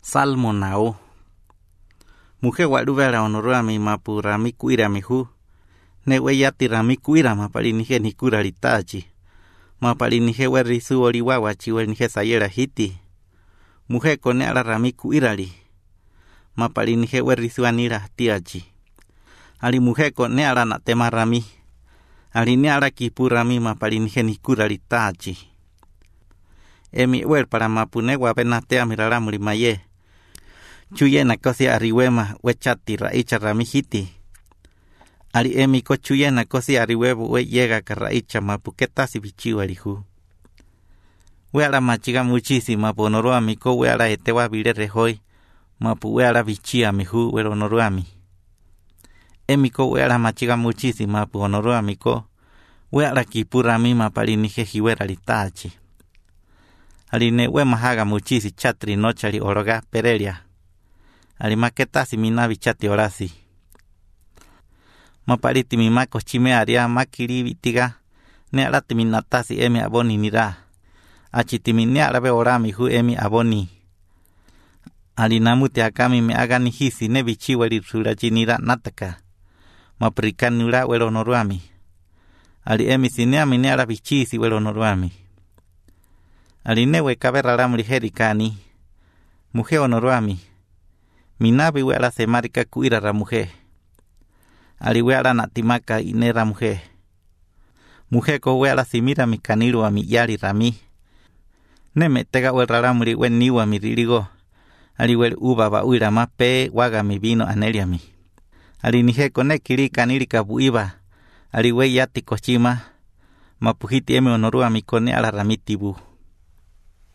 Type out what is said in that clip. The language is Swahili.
Salmo nao. Mujer guarubera honorami mapu rami kuira mihu. Ne weyati rami kuira mapali nije ni kura litachi. Mapali nije werisu oliwawa chiwe nije sayera hiti. Mujer kone ala rami kuirali. Mapali nije werisu anira tiachi. Ali mujer kone ala na tema rami. Ali ni ala kipu rami mapali nije ni kura litachi. Emi wer para mapune wapenatea miraramuri maye. Chuye na kosi ariwema wechati raicha ramihiti. Ali emi ko chuye na kosi ariwebu we llega ka raicha mapuketa si bichiwa lihu. We ala machiga muchísima ponoroami ko we ala etewa vire rehoi mapu we ala bichia mihu we onoroami. Emi ko we ala machiga muchísima ponoroami ko we ala kipurami mapali nije hiwera litachi. Ali ne we mahaga muchisi chatri nochari oroga perelia. Ali maketa si minavi chati orasi. Mapariti mi mako chime aria makiri vitiga. Ne alati minatasi emi aboni nira. Achitimi ne arabe orami hu emi aboni. Ali namuti akami me agani hisi ne bichiwa liruraji nira nataka. Maprikan nura welo noruami. Ali emi sineami ne arabichisi welo noruami. Ali ne we kaberaram liherikani. Mujer onoruami. Minabi we ala semarika kuira ra mujer. Ali we ala natimaka inera mujer. Mujer ko we ala simira mi kaniru a mi yari rami. Ne me tega we raramuri we niwa mi ririgo. Ali we uba ba uira ma pe waga mi vino anelia mi. Ali nije kone kiri kanirika buiba. Ali we yati kochima. Mapuhiti eme onorua mi kone ala ramitibu.